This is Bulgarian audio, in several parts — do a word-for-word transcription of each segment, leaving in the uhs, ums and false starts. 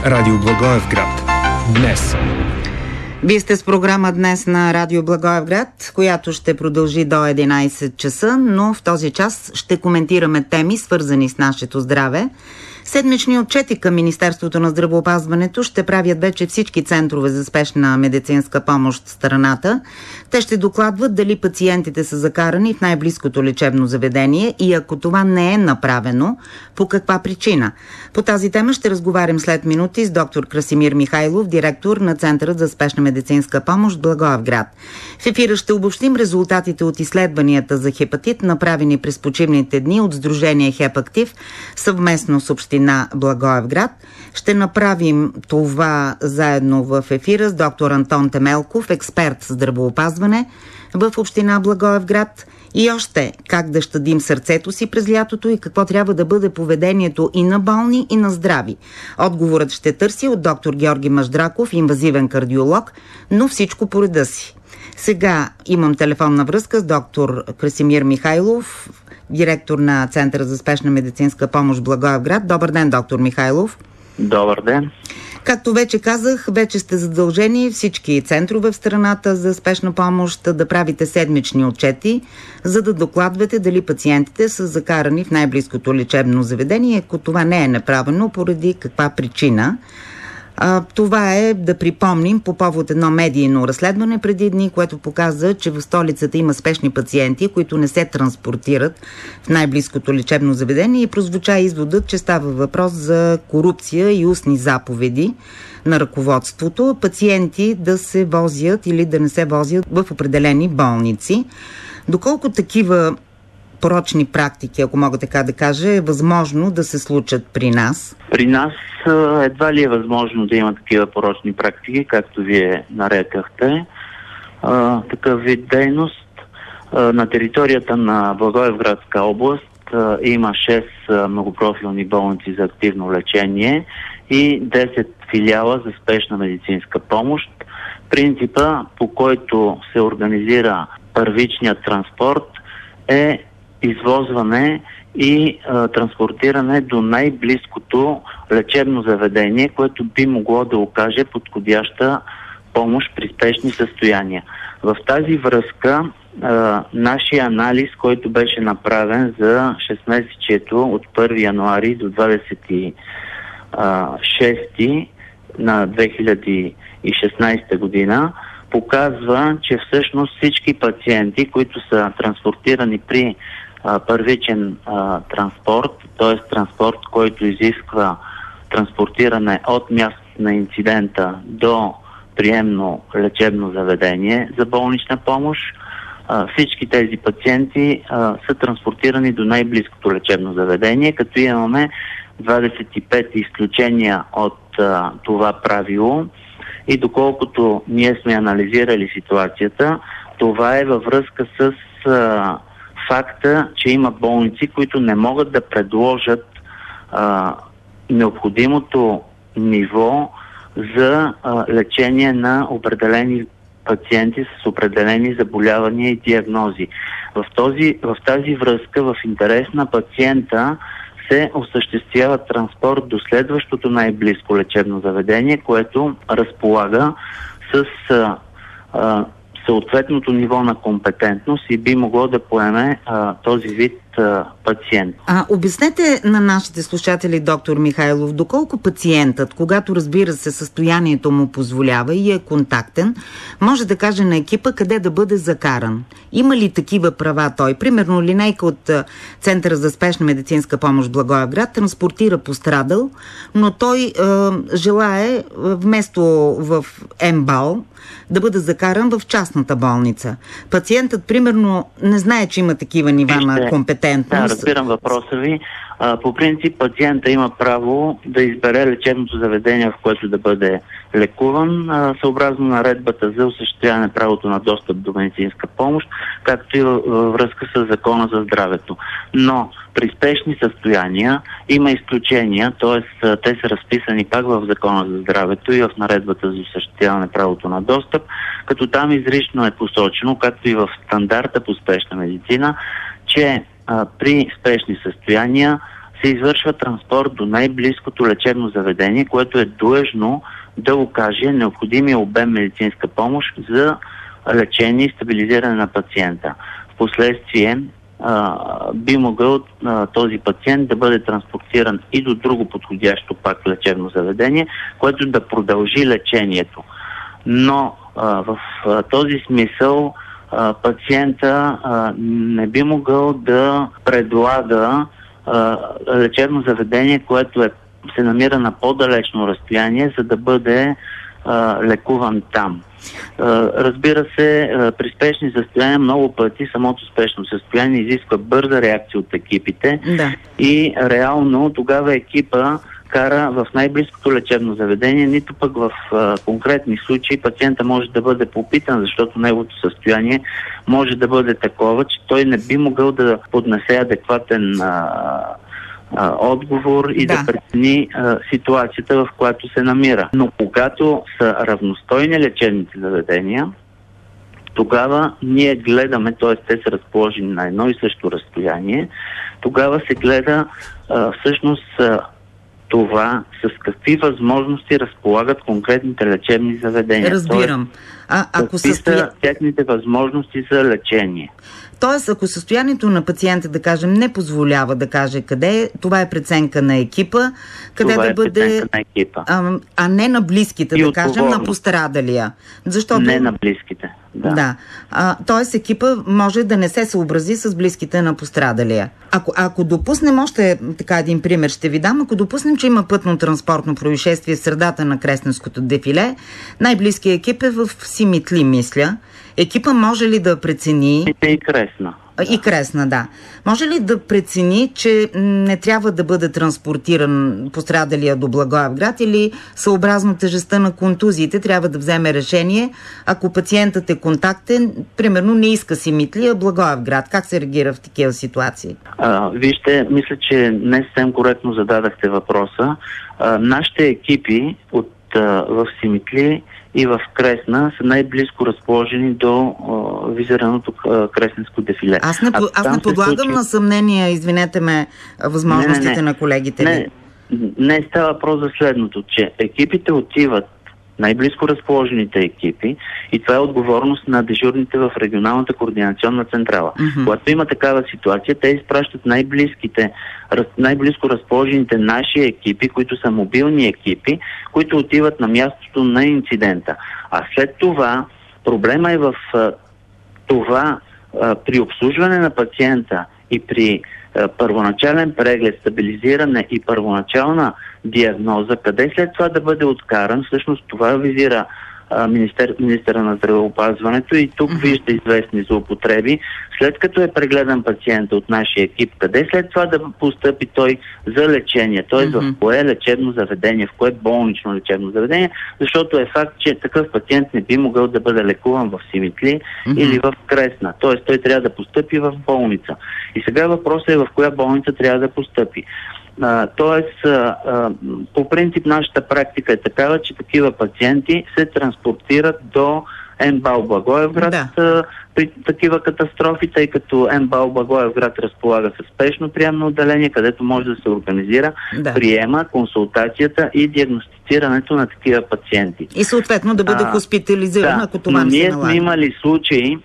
Радио Благоевград. Днес. Вие сте с програма Днес на Радио Благоевград, която ще продължи до единайсет часа, но в този час ще коментираме теми, свързани с нашето здраве. Седмични отчети към Министерството на здравеопазването ще правят вече всички центрове за спешна медицинска помощ в страната. Те ще докладват дали пациентите са закарани в най-близкото лечебно заведение и ако това не е направено, по каква причина. По тази тема ще разговарям след минути с доктор Красимир Михайлов, директор на Центъра за спешна медицинска помощ Благоевград. В ефира ще обобщим резултатите от изследванията за хепатит, направени през почивните дни от Сдружение Хепактив, съвместно с община Благоевград. Ще направим това заедно в ефира с доктор Антон Темелков, експерт в здравеопазване в община Благоевград. И още как да щадим сърцето си през лятото и какво трябва да бъде поведението и на болни, и на здрави. Отговорът ще търси от доктор Георги Маждраков, инвазивен кардиолог, но всичко по реда си. Сега имам телефонна връзка с доктор Красимир Михайлов, директор на Центъра за спешна медицинска помощ Благоевград. Добър ден, доктор Михайлов. Добър ден. Както вече казах, вече сте задължени всички центрове в страната за спешна помощ да правите седмични отчети, за да докладвате дали пациентите са закарани в най-близкото лечебно заведение, ако това не е направено, поради каква причина. А, това е, да припомним, по повод едно медийно разследване преди дни, което показа, че в столицата има спешни пациенти, които не се транспортират в най-близкото лечебно заведение, и прозвуча изводът, че става въпрос за корупция и устни заповеди на ръководството, пациенти да се возят или да не се возят в определени болници. Доколко такива порочни практики, ако мога така да кажа, е възможно да се случат при нас? При нас едва ли е възможно да има такива порочни практики, както вие нарекахте. А, такъв вид дейност. А, на територията на Благоевградска област а, има шест а, многопрофилни болници за активно лечение и десет филиала за спешна медицинска помощ. Принципа, по който се организира първичният транспорт, е извозване и а, транспортиране до най-близкото лечебно заведение, което би могло да окаже подходяща помощ при спешни състояния. В тази връзка а, нашия анализ, който беше направен за шестмесечието от първи януари до двадесет и шести на две хиляди и шестнадесета година, показва, че всъщност всички пациенти, които са транспортирани при а, първичен а, транспорт, т.е. транспорт, който изисква транспортиране от мястото на инцидента до приемно лечебно заведение за болнична помощ, а, всички тези пациенти а, са транспортирани до най-близкото лечебно заведение, като имаме двадесет и пет изключения от а, това правило. И доколкото ние сме анализирали ситуацията, това е във връзка с а, факта, че има болници, които не могат да предложат а, необходимото ниво за а, лечение на определени пациенти с определени заболявания и диагнози. В, този, в тази връзка, в интерес на пациента, се осъществява транспорт до следващото най-близко лечебно заведение, което разполага с а, а, съответното ниво на компетентност и би могло да поеме а, този вид а, пациент. А обяснете на нашите слушатели, доктор Михайлов, доколко пациентът, когато разбира се състоянието му позволява и е контактен, може да каже на екипа къде да бъде закаран. Има ли такива права той? Примерно линейка от Центъра за спешна медицинска помощ Благоевград транспортира пострадал, но той е, желае вместо в МБАЛ да бъде закаран в частната болница. Пациентът, примерно, не знае, че има такива нива Вижте, на компетентност. Да, разбирам въпроса ви. А, по принцип, пациента има право да избере лечебното заведение, в което да бъде лекуван, а, съобразно наредбата за осъществяване правото на достъп до медицинска помощ, както и във връзка с Закона за здравето. Но при спешни състояния има изключения, т.е. те са разписани пак в Закона за здравето и в наредбата за осъществяване правото на достъп, като там изрично е посочено, както и в стандарта по спешна медицина, че а, при спешни състояния се извършва транспорт до най-близкото лечебно заведение, което е длъжно да окаже необходимия обем медицинска помощ за лечение и стабилизиране на пациента. Впоследствие а, би могъл а, този пациент да бъде транспортиран и до друго подходящо пак лечебно заведение, което да продължи лечението. Но а, в а, този смисъл а, пациента а, не би могъл да предлага а, лечебно заведение, което е, се намира на по-далечно разстояние, за да бъде а, лекуван там. Разбира се, при спешни състояния много пъти самото спешно състояние изисква бърза реакция от екипите, да. И реално тогава екипа кара в най-близкото лечебно заведение, нито пък в а, конкретни случаи пациента може да бъде попитан, защото неговото състояние може да бъде такова, че той не би могъл да поднесе адекватен а, а, отговор и да, да прецени а, ситуацията, в която се намира. Но когато са равностойни лечебните заведения, тогава ние гледаме, т.е. те са разположени на едно и също разстояние, тогава се гледа а, всъщност а, това с какви възможности разполагат конкретните лечебни заведения. Разбирам. А, ако какви състоя... са техните възможности за лечение? Тоест, ако състоянието на пациента, да кажем, не позволява да каже къде е, това е преценка на екипа, къде това да е бъде, на екипа. А, а не на близките, и да кажем, на пострадалия. Защото... Не на близките, да. да. А, тоест, екипа може да не се съобрази с близките на пострадалия. Ако, ако допуснем, още така един пример ще ви дам, ако допуснем, че има пътно-транспортно происшествие в средата на Кресненското дефиле, най-близкият екип е в Симитли, мисля. Екипа може ли да прецени... И Кресна. И Кресна, да. Може ли да прецени, че не трябва да бъде транспортиран пострадалия до Благоевград или съобразно тежестта на контузиите трябва да вземе решение, ако пациентът е контактен, примерно не иска Симитли, а Благоевград? Как се реагира в такива ситуации? А, вижте, мисля, че не съвсем коректно зададахте въпроса. А, нашите екипи от, а, в Симитли и в Кресна са най-близко разположени до а, визираното а, Кресненско дефиле. Аз не, аз не подлагам случи... на съмнение, извинете ме, възможностите не, не, не. на колегите не, ви. Не става въпрос за следното, че екипите отиват, най-близко разположените екипи, и това е отговорност на дежурните в регионалната координационна централа. Mm-hmm. Когато има такава ситуация, те изпращат най-близките, най-близко разположените наши екипи, които са мобилни екипи, които отиват на мястото на инцидента. А след това проблема е в а, това а, при обслужване на пациента и при а, първоначален преглед, стабилизиране и първоначална диагноза, къде след това да бъде откаран, всъщност това визира а, министер, министъра на здравеопазването и тук mm-hmm. вижда известни злоупотреби. След като е прегледан пациента от нашия екип, къде след това да постъпи той за лечение, т.е. mm-hmm. в кое лечебно заведение, в кое болнично лечебно заведение, защото е факт, че такъв пациент не би могъл да бъде лекуван в Симитли mm-hmm. или в Кресна. Т.е. той трябва да постъпи в болница. И сега въпросът е в коя болница трябва да постъпи. Uh, тоест, uh, uh, по принцип нашата практика е такава, че такива пациенти се транспортират до МБАЛ Благоевград да. uh, при такива катастрофи, тъй като МБАЛ Благоевград разполага със спешно приемно отделение, където може да се организира да. приема, консултацията и диагностицирането на такива пациенти. И съответно да бъде uh, хоспитализиран, да, ако това не се налага. Ние сме имали случаи,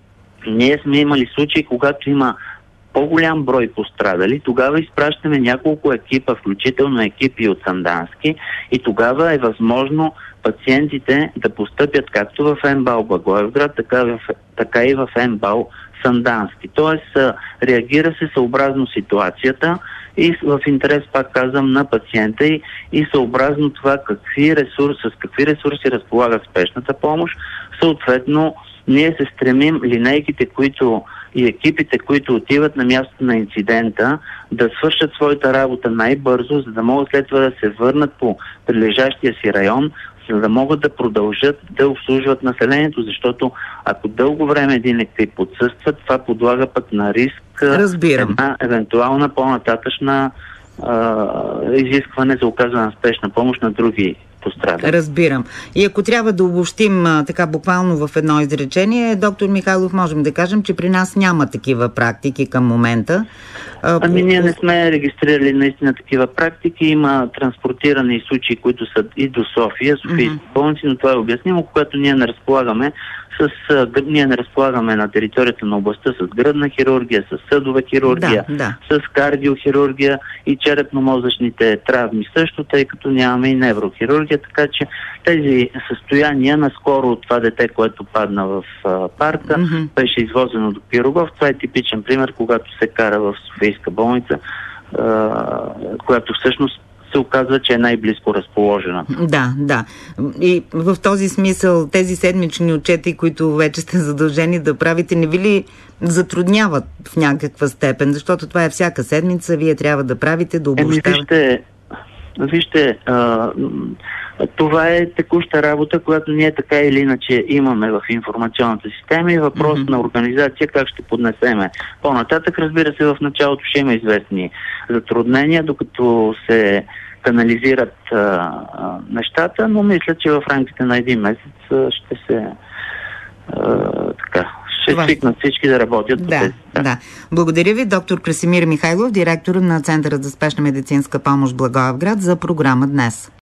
ние сме имали случаи, когато има по-голям брой пострадали, тогава изпращаме няколко екипа, включително екипи от Сандански, и тогава е възможно пациентите да постъпят както в МБАЛ Благоевград, така, в, така и в МБАЛ Сандански. Тоест, реагира се съобразно ситуацията и в интерес, пак казвам, на пациента и, и съобразно това какви ресурси, с какви ресурси разполага спешната помощ. Съответно, ние се стремим линейките, които и екипите, които отиват на мястото на инцидента, да свършат своята работа най-бързо, за да могат след това да се върнат по прилежащия си район, за да могат да продължат да обслужват населението, защото ако дълго време един екип отсъства, това подлага пък на риск Разбирам. една евентуална по-нататъчна а, изискване за оказване на спешна помощ на други пострадали. Разбирам. И ако трябва да обобщим а, така буквално в едно изречение, доктор Михайлов, можем да кажем, че при нас няма такива практики към момента. А, ами ние не сме регистрирали наистина такива практики. Има транспортирани случаи, които са и до София, Софийски mm-hmm. болници, но това е обяснимо, когато ние не разполагаме с, ние не разполагаме на територията на областта с гръдна хирургия, с съдова хирургия, да, да. с кардиохирургия и черепно-мозъчните травми също, тъй като нямаме и неврохирургия, така че тези състояния, наскоро това дете, което падна в а, парка, mm-hmm. беше извозено до Пирогов. Това е типичен пример, когато се кара в Софийска болница, а, която всъщност се оказва, че е най-близко разположена. Да, да. И в този смисъл тези седмични отчети, които вече сте задължени да правите, не ви ли затрудняват в някаква степен? Защото това е всяка седмица, вие трябва да правите, да обобщавате. Еми, вижте, вижте а, това е текуща работа, която ние така или иначе имаме в информационната система и въпрос mm-hmm. на организация как ще поднесеме. По-нататък, разбира се, в началото ще има известни затруднения, докато се канализират а, а, нещата, но мисля, че в рамките на един месец а, ще се а, така, ще Това... свикнат всички да работят. Да, тези. Да. да. Благодаря ви, доктор Красимир Михайлов, директор на Центъра за спешна медицинска помощ Благоевград, за програма Днес.